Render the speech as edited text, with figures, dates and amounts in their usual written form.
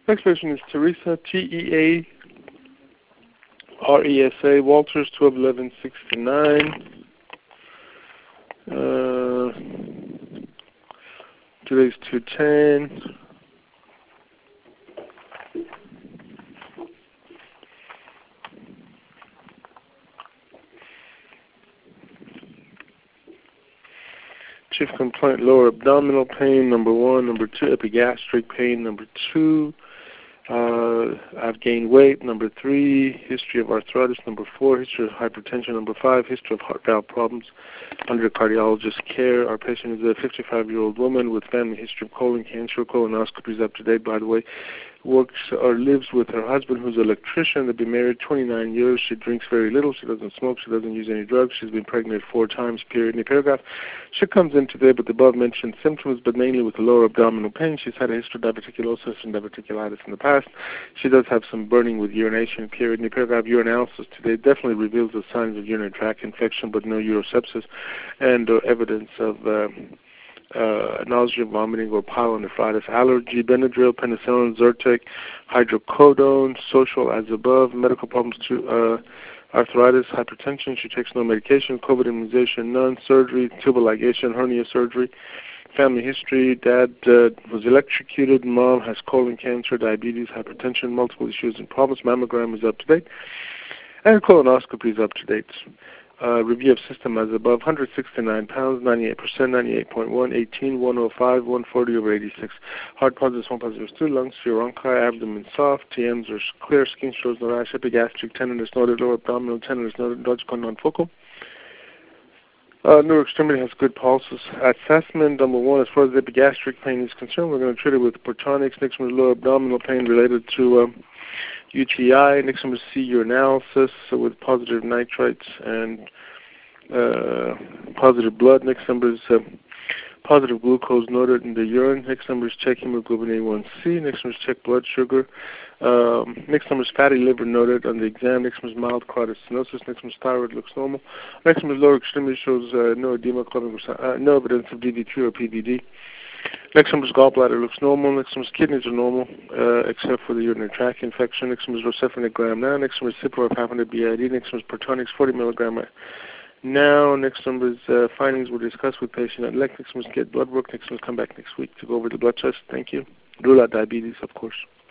Next patient is Teresa, T-E-A-R-E-S-A, Walters, 12/11/69. Today's 210. Chief complaint, lower abdominal pain, number 1. Number 2, epigastric pain, number 2. I've gained weight, number 3. History of arthritis, number 4. History of hypertension, number 5. History of heart valve problems under cardiologist care. Our patient is a 55-year-old woman with family history of colon cancer. Colonoscopy is up to date, by the way. Works or lives with her husband, who's an electrician. They've been married 29 years. She drinks very little. She doesn't smoke. She doesn't use any drugs. She's been pregnant 4 times, period. In the paragraph, she comes in today with the above-mentioned symptoms, but mainly with lower abdominal pain. She's had a history of diverticulosis and diverticulitis in the past. She does have some burning with urination, period. In the paragraph, urinalysis today definitely reveals the signs of urinary tract infection, but no urosepsis, and evidence of nausea, vomiting, or pyelonephritis, allergy, Benadryl, penicillin, Zyrtec, hydrocodone, social as above, medical problems to arthritis, hypertension. She takes no medication, COVID immunization, none, surgery, tubal ligation, hernia surgery, family history, dad was electrocuted, mom has colon cancer, diabetes, hypertension, multiple issues and problems, mammogram is up to date, and colonoscopy is up to date. Review of system as above, 169 pounds, 98%, 98.1, 18, 105, 140/86. Heart positive, small positive 2, lungs, bronchi, abdomen soft, TMs are clear, skin shows no rash, epigastric tenderness noted, lower abdominal tenderness noted, logical non-focal. Neuro extremity has good pulses. Assessment, number 1, as far as epigastric pain is concerned, we're going to treat it with Protonix. Next one is lower abdominal pain related to UTI. Next one is see urinalysis with positive nitrites and positive blood. Next number is positive glucose noted in the urine. Next number is check hemoglobin A1C. Next number is check blood sugar. Next number is fatty liver noted on the exam. Next number is mild carotid stenosis. Next number is thyroid looks normal. Next number is lower extremity shows no edema, no evidence of DVT or PVD. Next number is gallbladder looks normal. Next number is kidneys are normal, except for the urinary tract infection. Next number is rocephin gram now. Next number is Cipro of 500 BID. Next number is Protonix 40 milligram now. Next number is findings were discussed with patient at length. Next number is get blood work. Next number is come back next week to go over the blood test. Thank you. Rule out diabetes, of course.